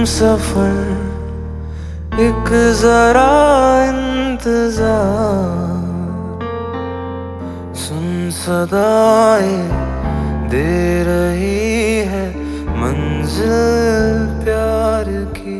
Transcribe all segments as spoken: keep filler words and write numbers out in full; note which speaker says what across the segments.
Speaker 1: सफर एक जरा इंतजार, सुन सदाएं दे रही है मंजिल प्यार की।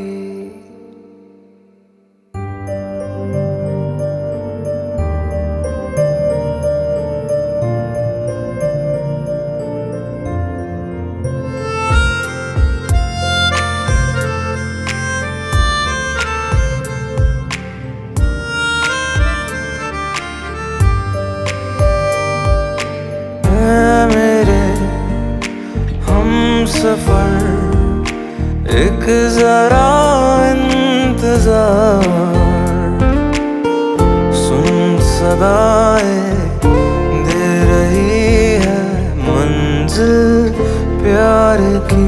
Speaker 1: सफर एक जरा इंतजार, सुन सदाएं दे रही है मंजिल प्यार की।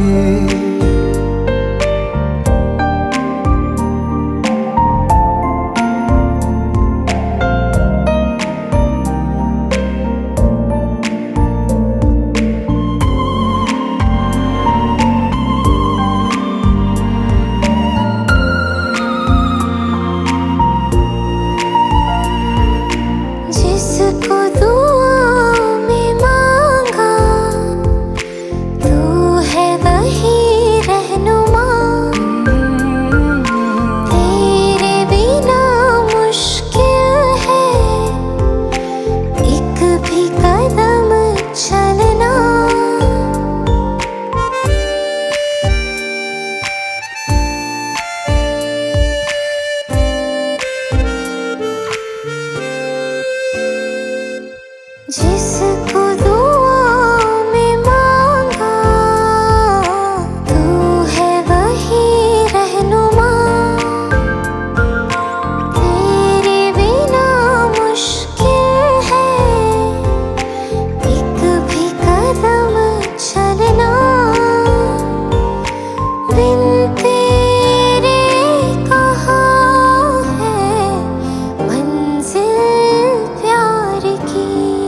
Speaker 1: जिसको दुआ में मांगा तू है वही रहनुमा, तेरे बिना मुश्किल है एक भी कदम चलना। बिन तेरे कहाँ है मंजिल प्यार की।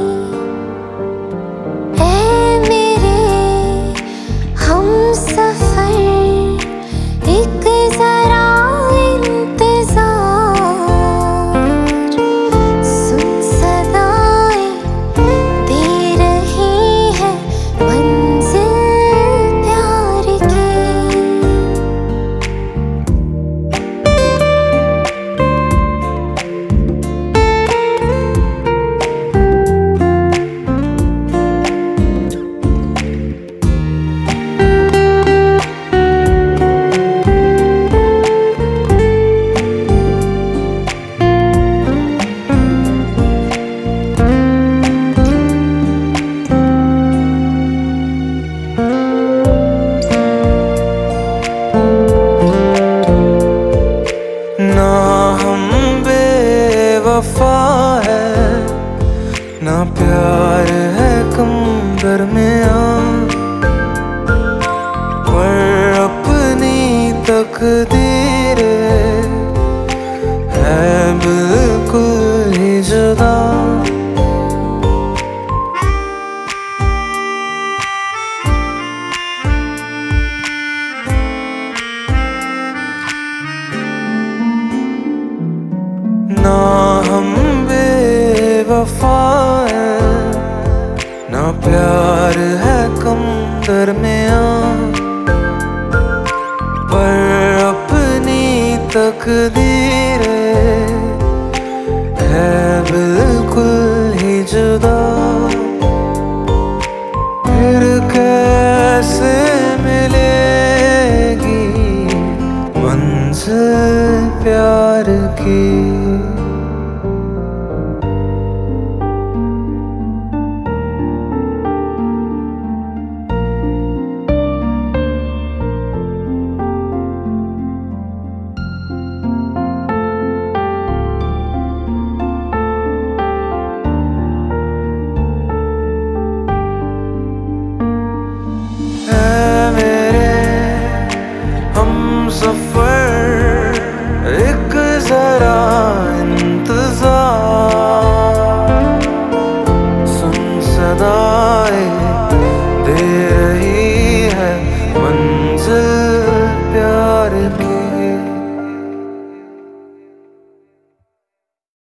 Speaker 1: ना हम बेवफा है ना प्यार है कम दरमियां, पर अपनी तकदीरें है बिल्कुल ही जुदा। ना हम बेवफा है ना प्यार है कम दरमियां, पर अपनी तकदीरें है बिल्कुल ही जुदा। फिर कैसे मिलेगी मंजिल प्यार